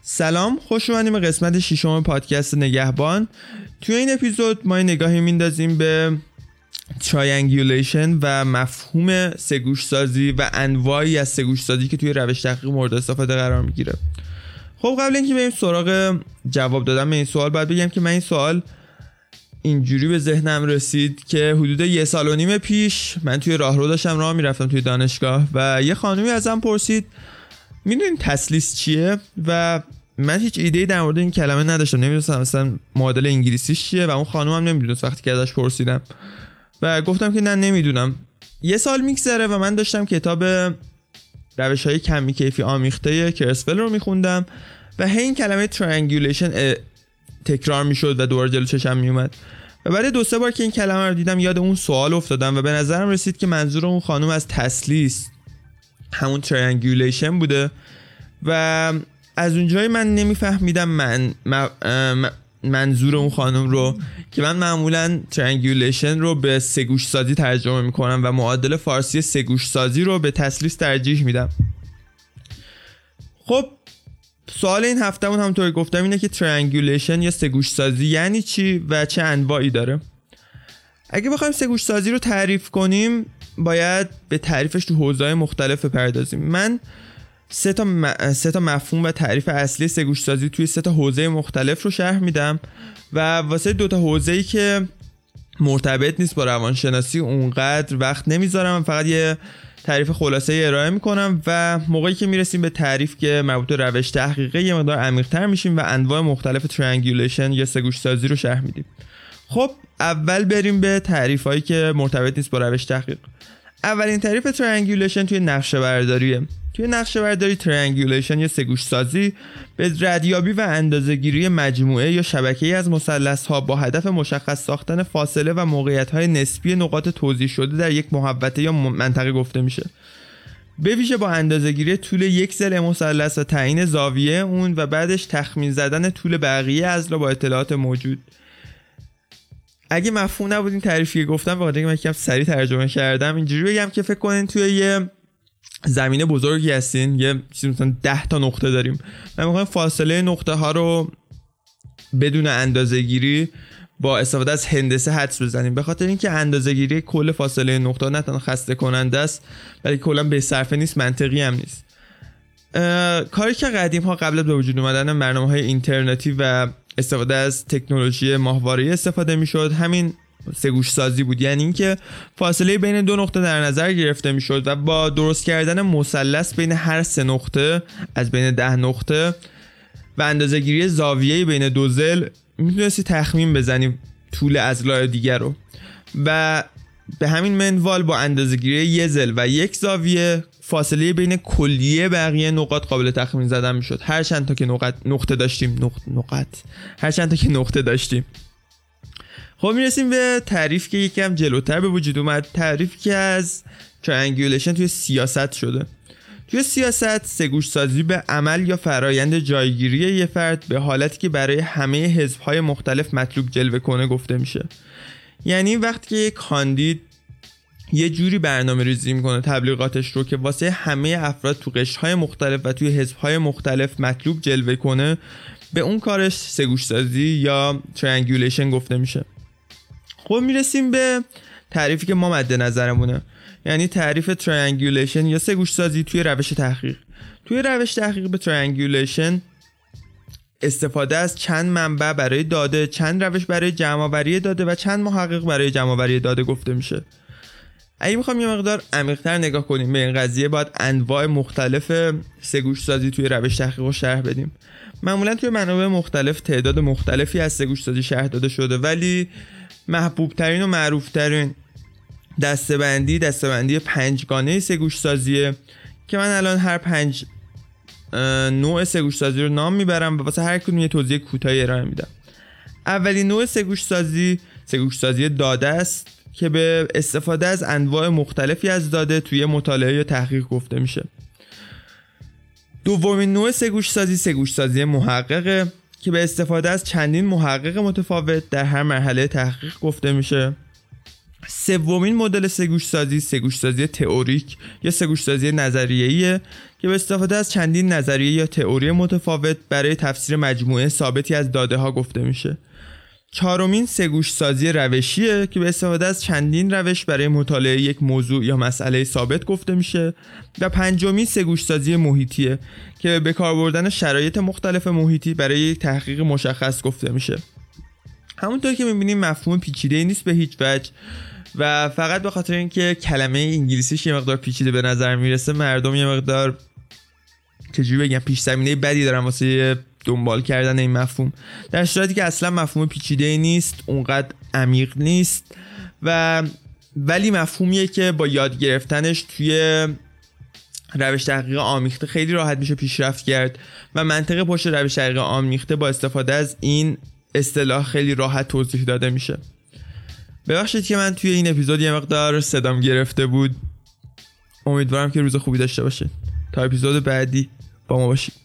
سلام، خوش اومدیم به قسمت 6 پادکست نگهبان. توی این اپیزود ما نگاهی میندازیم به ترایانگولیشن و مفهوم سه‌گوش سازی و انواعی از سه‌گوش سازی که توی روش تحقیق مورد استفاده قرار میگیره. خب قبل اینکه بریم سراغ جواب دادن به این سوال باید بگم که من این سوال اینجوری به ذهنم رسید که حدود 1.5 سال پیش من توی راهرو داشتم راه میرفتم توی دانشگاه و یه خانومی ازم پرسید میدونین تسلیس چیه؟ و من هیچ ایده‌ای در مورد این کلمه نداشتم، نمیدونستم اصلا معادل انگلیسیش چیه و اون خانم هم نمیدونست وقتی که ازش پرسیدم و گفتم که نه نمیدونم. 1 سال میگذره و من داشتم کتاب روش‌های کمی کیفی آمیخته کرسول رو میخوندم و هی این کلمه ترایانگولیشن تکرار میشد و دوباره جلو چشم میومد و بعد 2-3 بار که این کلمه رو دیدم یاد اون سوال افتادم و به نظرم رسید که منظور اون خانم از تسلیس همون ترایانگولیشن بوده و از اونجایی من نمیفهمیدم منظور اون خانم رو که من معمولا ترایانگولیشن رو به سه‌گوش سازی ترجمه میکنم و معادل فارسی سه‌گوش سازی رو به تسلیس ترجیح میدم. خب سوال این هفتهمون همونطور گفتم اینه که ترایانگولیشن یا سه‌گوش سازی یعنی چی و چه انواعی داره. اگه بخوایم سه‌گوش سازی رو تعریف کنیم باید به تعریفش تو حوزه‌های مختلف بپردازیم. من 3 تا مفهوم و تعریف اصلی سه‌گوش سازی توی 3 تا حوزه مختلف رو شرح میدم و واسه 2 تا حوزه‌ای که مرتبط نیست با روانشناسی اونقدر وقت نمیذارم، فقط یه تعریف خلاصه ارائه میکنم و موقعی که میرسیم به تعریف که مربوط به روش تحقیقی یه مقدار عمیق‌تر میشیم و انواع مختلف ترایانگولیشن یا سه‌گوش سازی رو شرح میدیم. خب اول بریم به تعریفایی که مرتبط نیست با روش تحقیق. اولین تعریف ترایانگولیشن توی نقشه برداریه. توی نقشه برداری ترایانگولیشن یا سه‌گوش سازی به ردیابی و اندازه‌گیری مجموعه یا شبکه‌ای از مثلث‌ها با هدف مشخص ساختن فاصله و موقعیت‌های نسبی نقاط توزیع شده در یک محوطه یا منطقه گفته میشه. به ویژه با اندازه‌گیری طول یک ضلع مثلث و تعیین زاویه اون و بعدش تخمین زدن طول بقیه اضلاع با اطلاعات موجود. اگه مفهوم نبود این تعریفی که گفتم واقعا من یکم سریع ترجمه کردم، اینجوری بگم که فکر کنین توی یه زمین بزرگی هستین، یه چیزی مثلا 10 تا نقطه داریم و می‌خوایم فاصله نقطه ها رو بدون اندازه‌گیری با استفاده از هندسه حدس بزنیم، به خاطر اینکه اندازه‌گیری کل فاصله نقطه نه تنها خسته کننده است بلکه کلا به صرفه نیست، منطقی هم نیست. کاری که قدیم ها قبل از به وجود اومدن برنامه‌های اینترنتی و استفاده از تکنولوژی ماهواره‌ای استفاده می‌شد همین سه‌گوش سازی بود، یعنی اینکه فاصله بین 2 نقطه در نظر گرفته میشد و با درست کردن مثلث بین هر 3 نقطه از بین 10 نقطه و اندازه‌گیری زاویه‌ای بین 2 ضلع میتونستی تخمین بزنی طول اضلاع دیگر رو و به همین منوال با اندازه‌گیری 1 ضلع و 1 زاویه فاصله بین کلیه بقیه نقاط قابل تخمین زدن میشد هر چند تا که نقطه داشتیم. خب میرسیم به تعریف که یکم جلوتر به وجود اومد، تعریف که از ترایانگولیشن توی سیاست شده. توی سیاست سه‌گوش سازی به عمل یا فرایند جایگیری یه فرد به حالتی که برای همه حزب‌های مختلف مطلوب جلوه کنه گفته میشه. یعنی وقتی که یک کاندید یه جوری برنامه ریزی میکنه تبلیغاتش رو که واسه همه افراد تو قشرهای مختلف و توی حزب‌های مختلف مطلوب جلوه کنه، به اون کارش سه‌گوش سازی یا ترایانگولیشن گفته میشه. خب میرسیم به تعریفی که ما مد نظرمونه، یعنی تعریف ترایانگولیشن یا سه‌گوش سازی توی روش تحقیق. توی روش تحقیق به ترایانگولیشن استفاده از چند منبع برای داده، چند روش برای جمع‌آوری داده و چند محقق برای جمع‌آوری داده گفته میشه. اگه میخوام یه مقدار عمیق‌تر نگاه کنیم به این قضیه باید انواع مختلف سه‌گوش سازی توی روش تحقیق رو شرح بدیم. معمولا توی منابع مختلف تعداد مختلفی از سه‌گوش سازی شرح داده شده، ولی محبوب ترین و معروف ترین دسته‌بندی 5 گانه سه‌گوش سازیه که من الان هر 5 نوع سه‌گوش سازی رو نام میبرم و واسه هر کدوم یه توضیح کوتاهی ارائه میدم. اولین نوع سه‌گوش سازی داده است که به استفاده از انواع مختلفی از داده توی مطالعه یا تحقیق گفته میشه. دومین نوع سه‌گوش سازی محققه که به استفاده از چندین محقق متفاوت در هر مرحله تحقیق گفته میشه. سومین مدل سه‌گوش سازی تئوریک یا سه‌گوش سازی نظریه‌ایه که به استفاده از چندین نظریه یا تئوری متفاوت برای تفسیر مجموعه ثابتی از داده‌ها گفته میشه. چهارمین سه‌گوش سازی روشیه که به استفاده از چندین روش برای مطالعه یک موضوع یا مسئله ثابت گفته میشه. و پنجمین سه‌گوش سازی محیطیه که به کار بردن شرایط مختلف محیطی برای یک تحقیق مشخص گفته میشه. همونطور که می‌بینیم مفهوم پیچیده‌ای نیست به هیچ وجه و فقط به خاطر اینکه کلمه انگلیسیش یه مقدار پیچیده به نظر میرسه مردم یه مقدار چجوری بگم پیش زمینه بدی دارن واسه دنبال کردن این مفهوم، در صورتی که اصلا مفهوم پیچیده‌ای نیست، اونقدر عمیق نیست و ولی مفهومیه که با یاد گرفتنش توی روش تحقیق آمیخته خیلی راحت میشه پیشرفت کرد و منطق پشت روش تحقیق آمیخته با استفاده از این اصطلاح خیلی راحت توضیح داده میشه. ببخشید که من توی این اپیزود یه مقدار صدام گرفته بود. امیدوارم که روز خوبی داشته باشید. تا اپیزود بعدی با ما باشید.